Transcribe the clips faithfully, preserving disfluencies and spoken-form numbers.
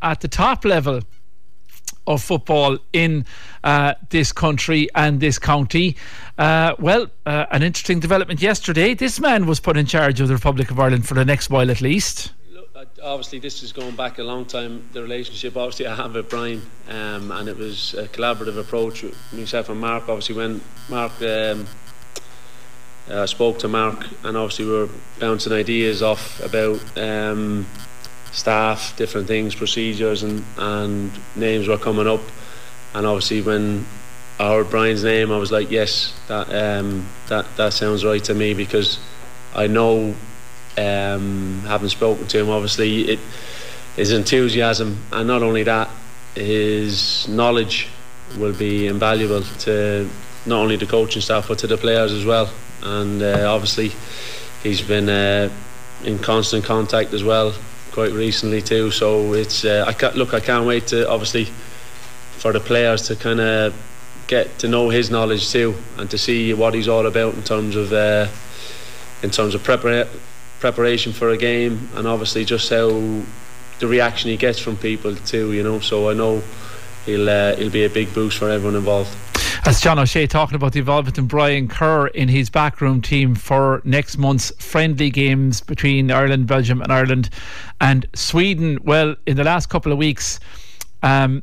at the top level of football in uh, this country and this county. Uh, well, uh, an interesting development yesterday. This man was put in charge of the Republic of Ireland for the next while at least. Look, obviously this is going back a long time, the relationship obviously I have with Brian, um, and it was a collaborative approach with myself and Mark. Obviously when Mark um, uh, spoke to Mark, and obviously we were bouncing ideas off about um, staff, different things, procedures, and, and names were coming up, and obviously when I heard Brian's name I was like, yes, that um, that, that sounds right to me, because I know, um, having spoken to him, obviously it, his enthusiasm, and not only that, his knowledge will be invaluable to not only the coaching staff but to the players as well. And uh, obviously he's been uh, in constant contact as well quite recently too, so it's uh, I can't, look I can't wait to obviously for the players to kind of get to know his knowledge too, and to see what he's all about in terms of uh, in terms of prepara- preparation for a game, and obviously just how the reaction he gets from people too, you know. So I know he'll uh, he'll be a big boost for everyone involved. That's John O'Shea talking about the involvement in Brian Kerr in his backroom team for next month's friendly games between Ireland, Belgium and Ireland and Sweden. Well, in the last couple of weeks, um,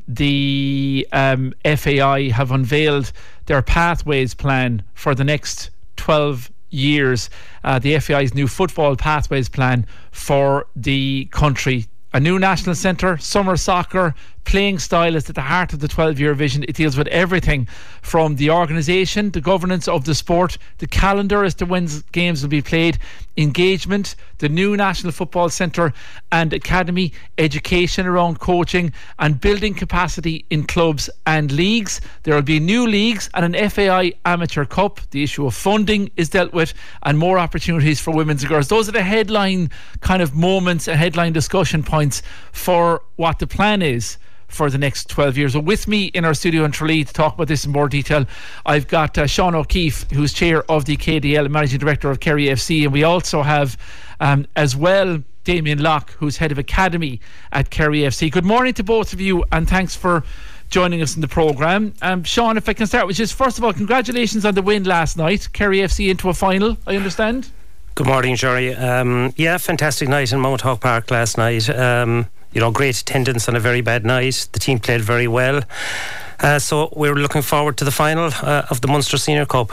the um, F A I have unveiled their pathways plan for the next twelve years. Uh, the F A I's new football pathways plan for the country. A new national centre, summer soccer, playing style is at the heart of the twelve-year vision. It deals with everything from the organisation, the governance of the sport, the calendar as to when games will be played, engagement, the new National Football Centre and Academy, education around coaching and building capacity in clubs and leagues. There will be new leagues and an F A I Amateur Cup. The issue of funding is dealt with, and more opportunities for women's and girls. Those are the headline kind of moments and headline discussion points for what the plan is for the next twelve years. So with me in our studio in Tralee to talk about this in more detail, I've got uh, Sean O'Keefe, who's chair of the K D L and managing director of Kerry F C, and we also have um, as well Damien Locke, who's head of academy at Kerry F C. Good morning to both of you, and thanks for joining us in the programme. Um, Sean, if I can start with just first of all, congratulations on the win last night. Kerry F C into a final, I understand. Good morning, Jerry. Um, yeah, fantastic night in Mount Hawk Park last night. Um, you know, great attendance on a very bad night. The team played very well. Uh, so we're looking forward to the final uh, of the Munster Senior Cup.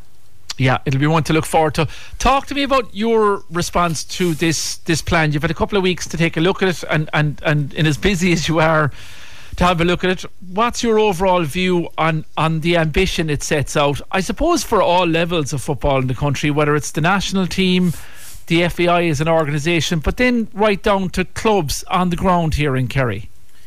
Yeah, it'll be one to look forward to. Talk to me about your response to this this plan. You've had a couple of weeks to take a look at it, and, and, and in as busy as you are to have a look at it, what's your overall view on, on the ambition it sets out? I suppose for all levels of football in the country, whether it's the national team, the F A I as an organisation, but then right down to clubs on the ground here in Kerry.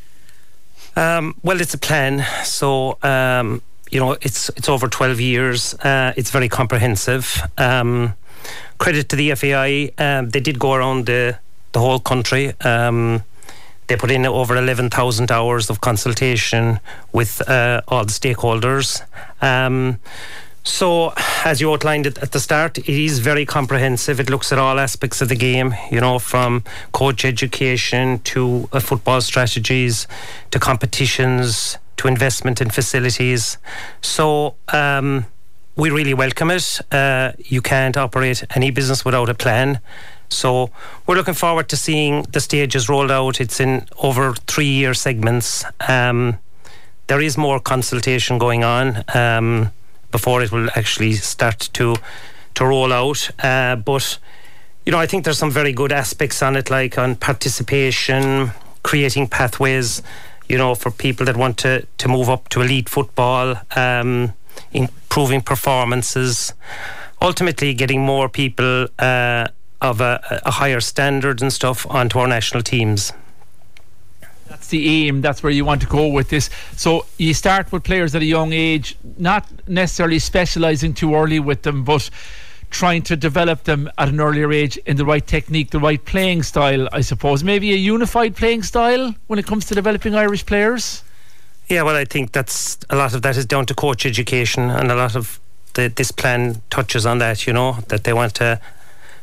Um, well, it's a plan, so um, you know it's it's over twelve years. Uh, it's very comprehensive. Um, credit to the F A I, um, they did go around the the whole country. Um, They put in over eleven thousand hours of consultation with uh, all the stakeholders. Um, so, as you outlined it at the start, it is very comprehensive. It looks at all aspects of the game, you know, from coach education to uh, football strategies, to competitions, to investment in facilities. So, um, we really welcome it. Uh, you can't operate any business without a plan. So we're looking forward to seeing the stages rolled out. It's in over three-year segments. Um, there is more consultation going on um, before it will actually start to to roll out. Uh, but, you know, I think there's some very good aspects on it, like on participation, creating pathways, you know, for people that want to, to move up to elite football, um, improving performances, ultimately getting more people uh, of a, a higher standard and stuff onto our national teams. That's the aim, that's where you want to go with this. So you start with players at a young age, not necessarily specialising too early with them, but trying to develop them at an earlier age in the right technique, the right playing style, I suppose. Maybe a unified playing style when it comes to developing Irish players? Yeah, well, I think that's a lot of that is down to coach education, and a lot of the, this plan touches on that, you know, that they want to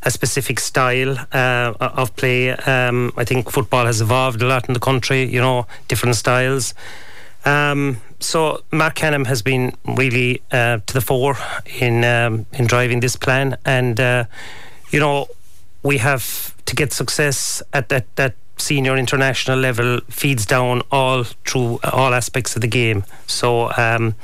a specific style uh, of play. Um, I think football has evolved a lot in the country, you know, different styles. Um, so Mark Canham has been really uh, to the fore in um, in driving this plan, and uh, you know, we have to get success at that that senior international level feeds down all through all aspects of the game. So um,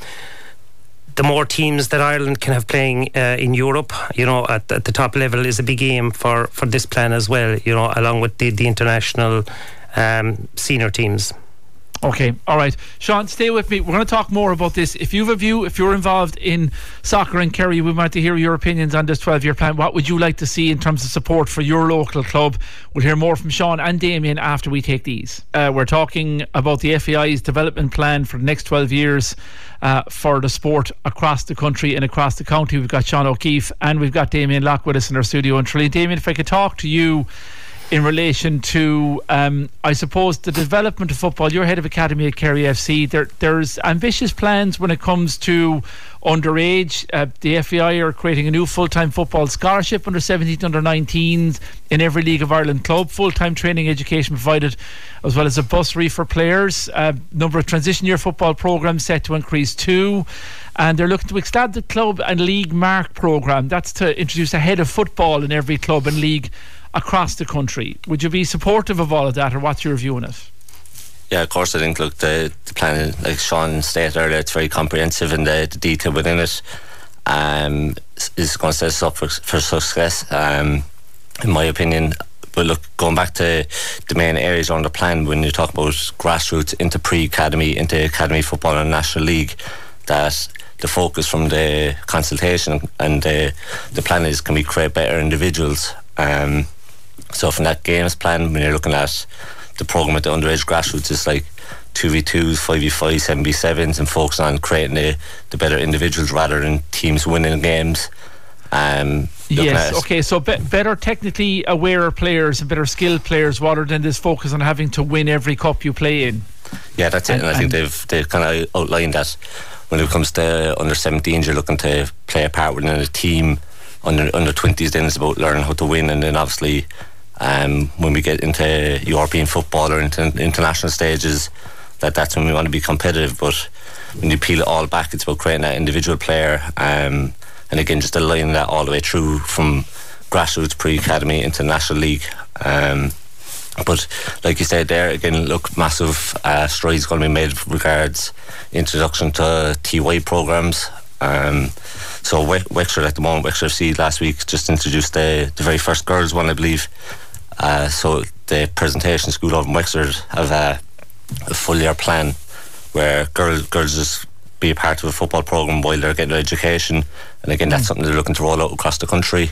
the more teams that Ireland can have playing uh, in Europe, you know, at, at the top level is a big aim for, for this plan as well, you know, along with the, the international um, senior teams. Okay, all right. Sean, stay with me. We're going to talk more about this. If you have a view, if you're involved in soccer in Kerry, we want to hear your opinions on this twelve-year plan. What would you like to see in terms of support for your local club? We'll hear more from Sean and Damien after we take these. Uh, we're talking about the F A I's development plan for the next twelve years uh, for the sport across the country and across the county. We've got Sean O'Keefe and we've got Damien Locke with us in our studio in Tralee. Damien, if I could talk to you in relation to, um, I suppose, the development of football. You're head of academy at Kerry F C. There, there's ambitious plans when it comes to underage. Uh, the F A I are creating a new full-time football scholarship under seventeen, under nineteens in every League of Ireland club. Full-time training education provided, as well as a bursary for players. Uh, number of transition year football programmes set to increase too. And they're looking to extend the club and league mark programme. That's to introduce a head of football in every club and league across the country. Would you be supportive of all of that, or what's your view on it? Yeah, of course. I think, look, the, the plan, like Sean stated earlier, it's very comprehensive, and the, the detail within it um, is going to set us up for, for success, um, in my opinion. But look, going back to the main areas on the plan, when you talk about grassroots into pre-academy, into academy football and national league, that the focus from the consultation and the, the plan is, can we create better individuals? Um, so from that games plan, when you're looking at the programme at the underage grassroots, it's like two v twos, five v fives, seven v sevens, and focusing on creating the, the better individuals rather than teams winning games. Um, yes, okay, so be- better technically aware players and better skilled players rather than this focus on having to win every cup you play in. Yeah, that's and, it, and I think they've they've kind of outlined that when it comes to under seventeens, you're looking to play a part within a team. Under under twenties, then it's about learning how to win, and then obviously um, when we get into European football or into international stages, that that's when we want to be competitive. But when you peel it all back, it's about creating that individual player, um, and again just aligning that all the way through from grassroots, pre-academy into national league. Um, but like you said there, again, look, massive uh, strides going to be made regards introduction to T Y programs. Um, so Wexford at the moment, Wexford F C last week just introduced the, the very first girls one, I believe. Uh, so the presentation school over in Wexford have a, a full year plan where girls girls just be a part of a football programme while they're getting their education, and again that's something they're looking to roll out across the country.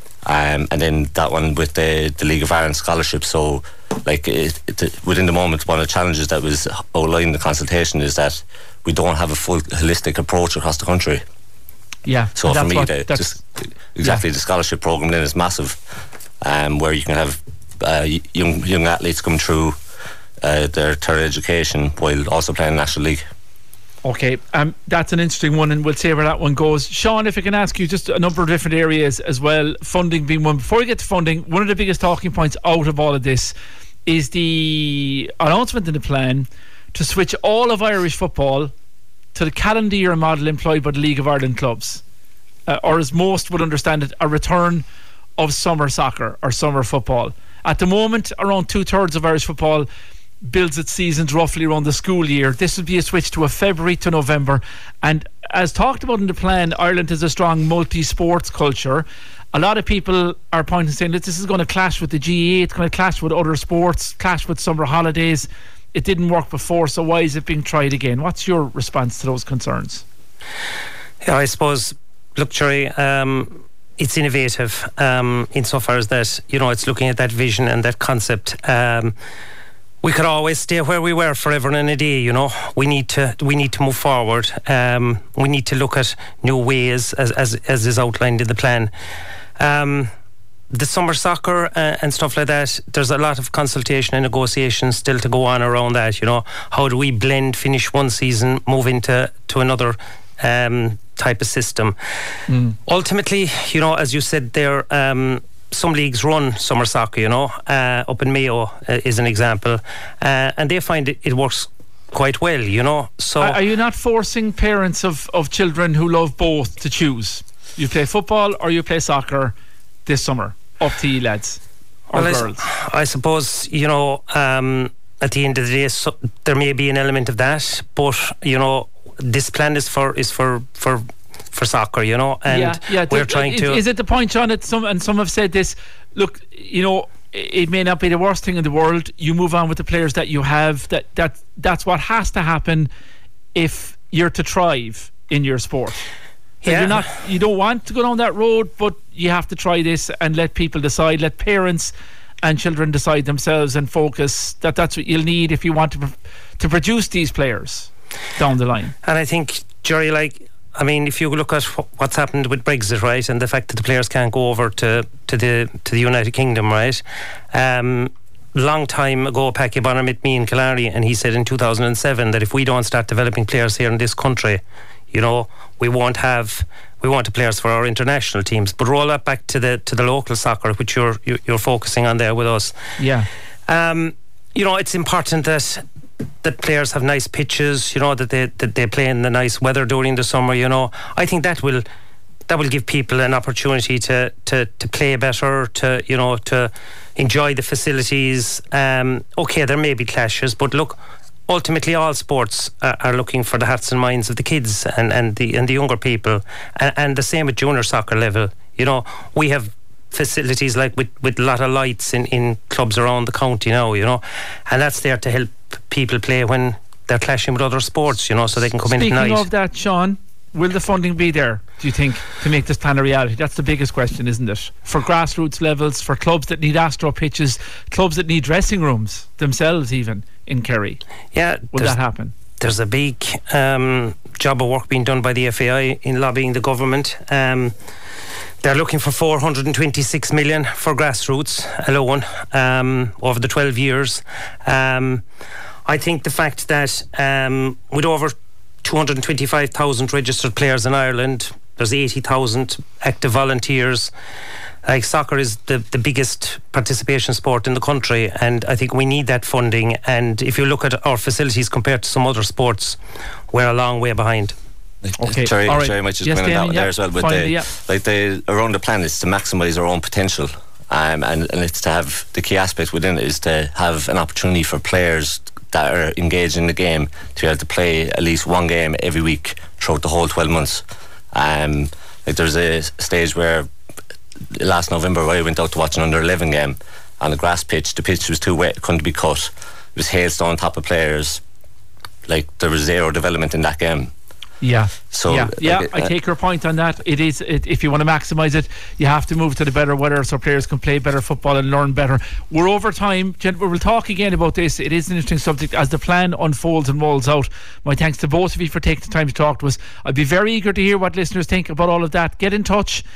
Um, and then that one with the, the League of Ireland scholarship. So like it, it, within the moment, one of the challenges that was outlined in the consultation is that we don't have a full holistic approach across the country. Yeah. So for me, the, just exactly yeah. the scholarship programme then is massive, um, where you can have uh, young young athletes come through uh, their third education while also playing National League. Okay, um, that's an interesting one, and we'll see where that one goes. Sean, if I can ask you just a number of different areas as well, funding being one. Before we get to funding, one of the biggest talking points out of all of this is the announcement in the plan to switch all of Irish football to the calendar year model employed by the League of Ireland clubs, uh, or as most would understand it, a return of summer soccer or summer football. At the moment, around two-thirds of Irish football builds its seasons roughly around the school year. This would be a switch to a February to November, and as talked about in the plan, Ireland has a strong multi-sports culture. A lot of people are pointing saying that this is going to clash with the G A A, it's going to clash with other sports, clash with summer holidays. It didn't work before, so why is it being tried again? What's your response to those concerns? Yeah, I suppose, look, Jerry, um, it's innovative um, insofar as that, you know, it's looking at that vision and that concept. Um, we could always stay where we were forever and a day, you know. We need to we need to move forward. Um, we need to look at new ways, as as, as is outlined in the plan. Um, the summer soccer uh, and stuff like that, there's a lot of consultation and negotiations still to go on around that, you know. How do we blend, finish one season, move into to another um, type of system? Mm. Ultimately, you know, as you said there, um, some leagues run summer soccer, you know, uh, up in Mayo uh, is an example, uh, and they find it, it works quite well, you know. So are, are you not forcing parents of, of children who love both to choose? You play football or you play soccer this summer? Up to you, lads or well, girls. I, I suppose, you know, um, at the end of the day, so, there may be an element of that, but you know, this plan is for is for for. for soccer, you know, and yeah, yeah. we're the, trying is, to is it the point, John, that some and some have said this, look, you know, it may not be the worst thing in the world, you move on with the players that you have, that that that's what has to happen if you're to thrive in your sport. So yeah. you're not, you don't want to go down that road, but you have to try this and let people decide, let parents and children decide themselves and focus that that's what you'll need if you want to to produce these players down the line. And I think, Jerry, like, I mean, if you look at what's happened with Brexit, right, and the fact that the players can't go over to, to the to the United Kingdom, right? Um, long time ago, Packy Bonner met me in Killarney, and he said in two thousand seven that if we don't start developing players here in this country, you know, we won't have we won't have players for our international teams. But roll that back to the to the local soccer, which you're you're, you're focusing on there with us. Yeah. Um, you know, it's important that. that players have nice pitches, you know, that they that they play in the nice weather during the summer, you know. I think that will that will give people an opportunity to to, to play better, to, you know, to enjoy the facilities. Um, okay, there may be clashes, but look, ultimately all sports are, are looking for the hearts and minds of the kids and, and the and the younger people, and, and the same at junior soccer level. You know, we have facilities like with, with a lot of lights in, in clubs around the county now, you know, and that's there to help people play when they're clashing with other sports, you know, so they can come Speaking in at night. Speaking of that, Sean, will the funding be there, do you think, to make this plan a reality? That's the biggest question, isn't it? For grassroots levels, for clubs that need astro pitches, clubs that need dressing rooms themselves even in Kerry. Yeah. Will that happen? There's a big um, job of work being done by the F A I in lobbying the government. Um, They're looking for four hundred twenty-six million for grassroots alone um, over the twelve years. Um, I think the fact that um, with over two hundred twenty-five thousand registered players in Ireland, there's eighty thousand active volunteers. Like, soccer is the, the biggest participation sport in the country, and I think we need that funding. And if you look at our facilities compared to some other sports, we're a long way behind. Okay. Jerry, All right. Jerry might just yes, point Damien, out yeah. there as well. But Finally, the, yeah. like the around the plan is to maximise our own potential, um, and, and it's to have the key aspect within it is to have an opportunity for players that are engaged in the game to be able to play at least one game every week throughout the whole twelve months. Um, like there's a stage where last November I went out to watch an under eleven game on a grass pitch. The pitch was too wet, it couldn't be cut. It was hailstone on top of players. Like, there was zero development in that game. Yeah, so yeah, yeah. like, uh, I take your point on that. It is, it, if you want to maximise it, you have to move to the better weather so players can play better football and learn better. We're over time, gentlemen. We'll talk again about this. It is an interesting subject as the plan unfolds and rolls out. My thanks to both of you for taking the time to talk to us. I'd be very eager to hear what listeners think about all of that. Get in touch.